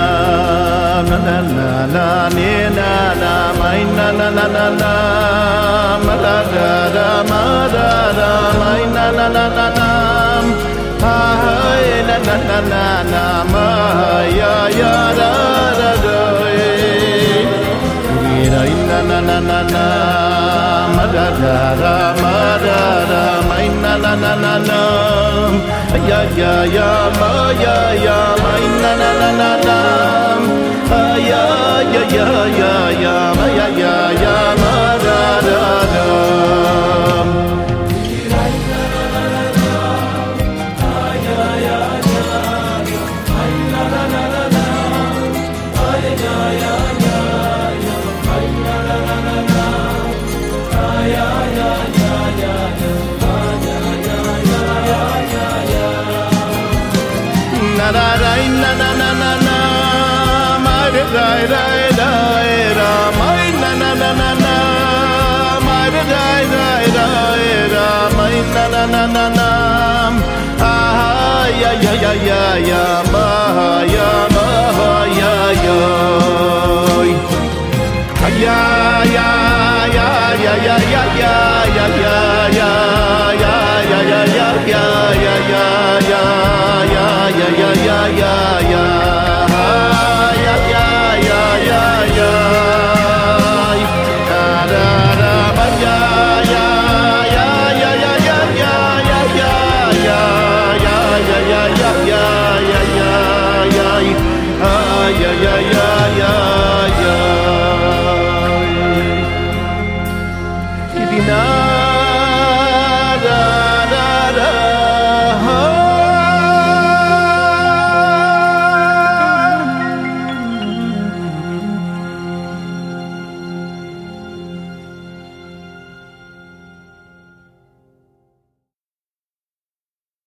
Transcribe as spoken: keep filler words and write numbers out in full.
na na na na ni na na mai na na na na na ma da da da ma da da mai na na na na na hai na na na na na ma ya ya da da da ni na na na na na ma da da da ma da da mai na na na na na ya ya ya ma ya ya mai na na na na na ya ya ya ya ya ma ya ya ya ma da da da na na na na na na na ma re ga ra ra ra mai na na na na na ma re ga ra ra ra mai na na na na na ah ya ya ya ya ya ma ya